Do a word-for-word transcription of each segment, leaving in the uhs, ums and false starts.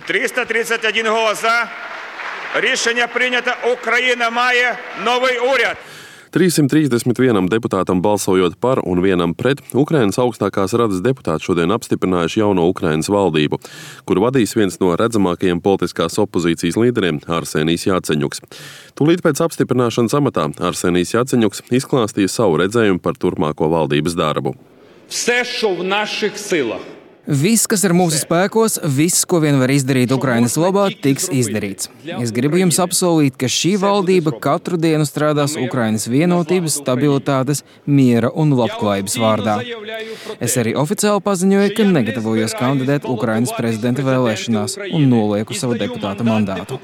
триста тридцать один голос за. Рішення прийнято. Україна має новий уряд. trīssimt trīsdesmit vienam deputātam balsojot par un vienam pret, Ukrainas augstākās radas deputāti šodien apstiprinājuši jauno Ukrainas valdību, kuru vadīs viens no redzamākajiem politiskās opozīcijas līderiem Arsenijs Jaceņuks. Tūlīt pēc apstiprināšanas amatā Arsenijs Jaceņuks izklāstīja savu redzējumu par turpmāko valdības darbu. Все, що в наших силах. Viss, kas ir mūsu spēkos, viss, ko vien var izdarīt Ukrainas labā, tiks izdarīts. Es gribu jums apsolīt, ka šī valdība katru dienu strādās Ukrainas vienotības, stabilitātes, miera un labklājības vārdā. Es arī oficiāli paziņoju, ka negatavojos kandidēt Ukrainas prezidenta vēlēšanās un nolieku savu deputāta mandātu.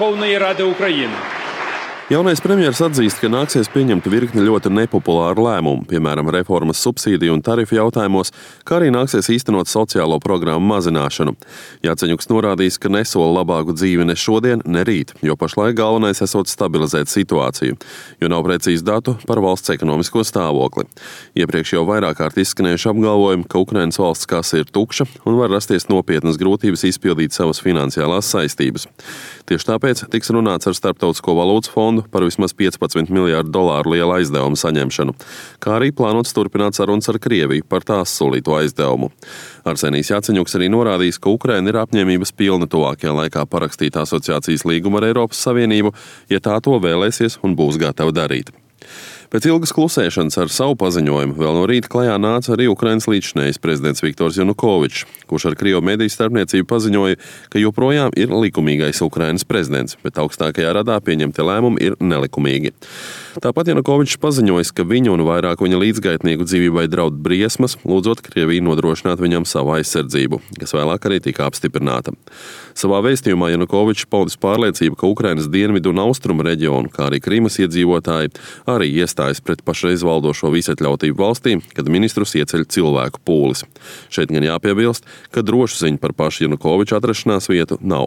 Jaunais premjers atzīst, ka nāksies pieņemt virkni ļoti nepopulāru lēmumu, piemēram, reformas subsīdiju un tarifu jautājumos, kā arī nāksies īstenot sociālo programmu mazināšanu. Jaceņuks norādījis, ka nesola labāku dzīvi ne šodien, ne rīt, jo pašlaik galvenais esot stabilizēt situāciju, jo nav precīzi datu par valsts ekonomisko stāvokli. Iepriekš jau vairāk kārt izskanējuši apgalvojumi, ka Ukrainas valsts kasa ir tukša un var rasties nopietnas grūtības izpildīt savas finansiālās saistības. Tieši tāpēc tiks runāts ar Starptautisko valūtas fondu par vismaz piecpadsmit miljārdu dolāru lielu aizdevumu saņemšanu, kā arī plānots turpināt sarunas ar Krieviju par tās solīto aizdevumu. Arsenijs Jaceņuks arī norādījis, ka Ukraina ir apņēmības pilna tuvākajā laikā parakstīt asociācijas līgumu ar Eiropas Savienību, ja tā to vēlēsies un būs gatava darīt. Pēc ilgas klusēšanas ar savu paziņojumu vēl no rīta klajā nāca arī Ukrainas līdzšinējais prezidents Viktors Janukovičs, kurš ar Krievu mediju starpniecību paziņoja, ka joprojām ir likumīgais Ukrainas prezidents, bet augstākajā radā pieņemtie lēmumi ir nelikumīgi. Tāpat Janukovičs paziņojis, ka viņu un vairāk viņa līdzgaitnieku dzīvībai draud briesmas, lūdzot Krieviju nodrošināt viņam savu aizsardzību, kas vēlāk arī tika apstiprināta. Savā vēstījumā Janukovičs paudis pārliecību, ka Ukrainas dienvidu un austrumu reģionu, kā arī Krimas iedzīvotāji, arī iestājas pret pašreiz valdošo visatļautību valstī, kad ministrus ieceļ cilvēku pūlis. Šeit gan jāpiebilst, ka drošu ziņu par pašu Janukoviča atrašanās vietu nav.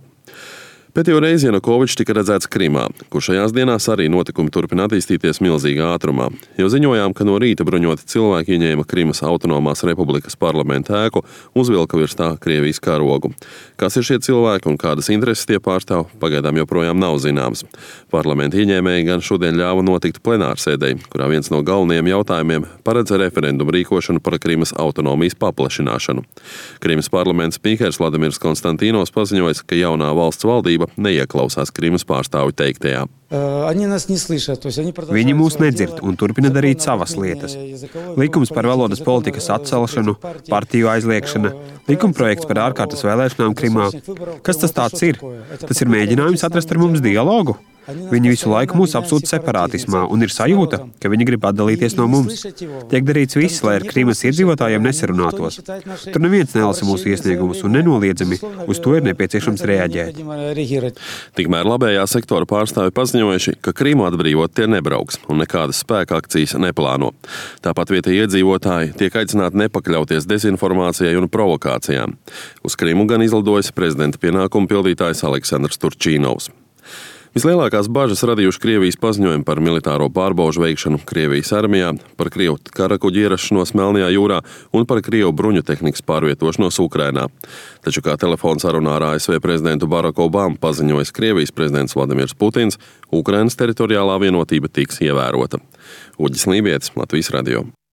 Bet jau reiz Janukovičs tika redzēts Krimā, kur šajās dienās arī notikumi turpina attīstīties milzīgā ātrumā. Jau ziņojām, ka no rīta bruņoti cilvēki ieņēma Krimas autonomās republikas parlamenta ēku, uzvilka virs tā Krievijas karogu. Kas ir šie cilvēki un kādas intereses tie pārstāv, pagaidām joprojām nav zināms. Parlamenta ieņēmēji gan šodien ļāva notikt plenārsēdei, kurā viens no galvenajiem jautājumiem paredz referendumu rīkošanu par Krimas autonomijas paplašināšanu. Krimas parlamenta spīkers Vladimirs Konstantīnos paziņoja, ka jaunā valsts valdība neieklausās Krimas pārstāvju teiktajā. Viņi mūs nedzird un turpina darīt savas lietas. Likums par valodas politikas atcelšanu, partiju aizliekšana, likumprojekts par ārkārtas vēlēšanām Krimā. Kas tas tāds ir? Tas ir mēģinājums atrast ar mums dialogu? Viņi visu laiku mūs apsūta separātismā un ir sajūta, ka viņi grib atdalīties no mums. Tiek darīts viss, lai ar Krimas iedzīvotājiem nesarunātos. Tur neviens nelasa mūsu iesniegumus un nenoliedzami uz to ir nepieciešams reaģēt. Tikmēr labējā sektora pārstāvi paziņojuši, ka Krimu atbrīvot tie nebrauks un nekādas spēka akcijas neplāno. Tāpat vietējie iedzīvotāji tiek aicināti nepakļauties dezinformācijai un provokācijām. Uz Krimu gan izlidojas prezidenta pienākumu pildītājs Aleksandrs Turčīnovs. Vislielākās bažas radījuši Krievijas paziņojumi par militāro pārbaužu veikšanu Krievijas armijā, par Krievu karakuģu ierašanos Melnajā jūrā un par Krievu bruņu tehnikas pārvietošanos Ukrainā. Taču, kā telefonsarunā ar A S V prezidentu Baraku Obamu paziņojis Krievijas prezidents Vladimirs Putins, Ukrainas teritoriālā vienotība tiks ievērota. Uģis Lībietis, Latvijas radio.